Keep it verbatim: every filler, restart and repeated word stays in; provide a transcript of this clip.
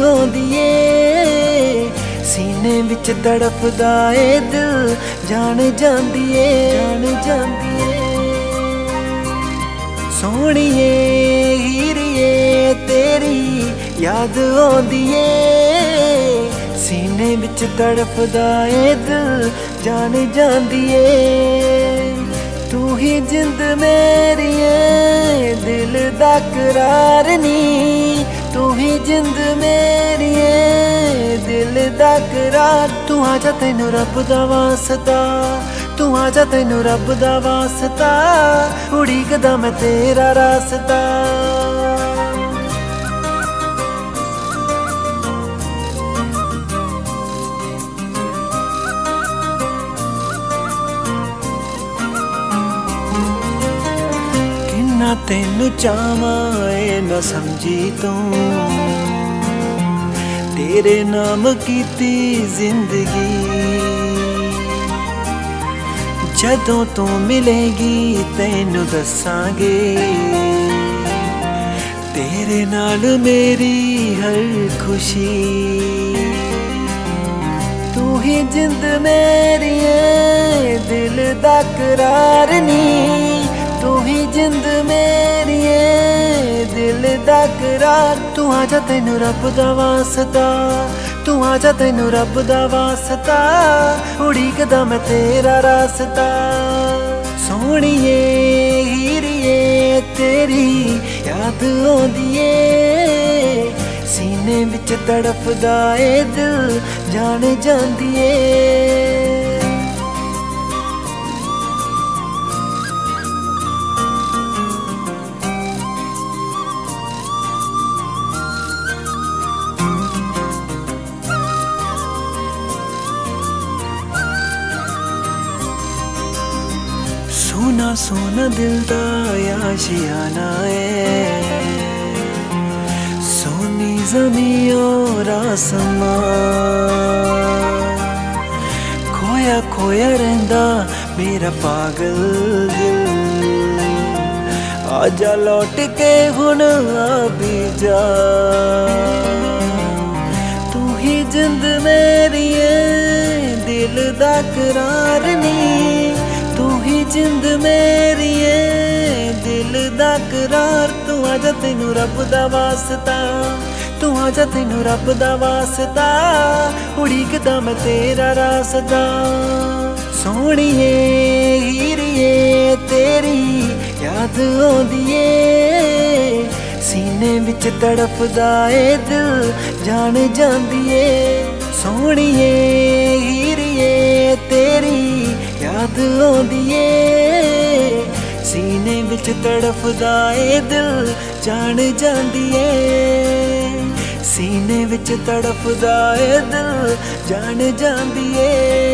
आंदी ए सीने विच तड़फदा ए दिल जान जांदी ए जान जांदी ए सोहणीए हीरिए तेरी याद आंदी ए सीने विच तड़फदा ए दिल जान जांदी ए तू ही जिंद मेरी है दिल दा करार नी तू ही जिंद मेरी है दिल दा करार तू आजा तैनू रब दा वास्ता तू आजा तैनू रब दा वास्ता उड़ीकदा मैं तेरा रास्ता ना तेनू चावाए न समझी तू तेरे नाम कीती जिंदगी जदों तू मिलेगी तेनू दसांगे तेरे नाल मेरी हर खुशी तू ही जिंद मेरी है दिल दा करार नी तू ही जिंद मेरी है दिल दा करार तू आजा तैनू रब दा वास्ता तू आजा तैनू रब दा वास्ता उड़ीकदा मैं तेरा रास्ता सोहणीए हीरिए तेरी याद आंदी ए सीने विच तड़फदा ए दिल जान जांदी ए सोना सोना दिल दा आशियाना है सोनी ज़मीं और आसमां खोया खोया रहिंदा मेरा पागल दिल आजा लौट के हुण आ भी जा तू ही जिंद मेरी है दिल दा करार नी तू ही जिंद मेरी है दिल दा करार तू आजा तैनू रब दा वास्ता तू आजा तैनू रब दा वास्ता उड़ीकदा मैं तेरा रास्ता सोहणीए हीरिए तेरी याद आंदी ए सीने विच तड़फदा ए दिल जान जांदी ए सोहणीए हीरिए तेरी याद आंदी ए सीने विच तड़फदा ए दिल जान जांदी ए सीने विच तड़फदा ए दिल जान जांदी ए।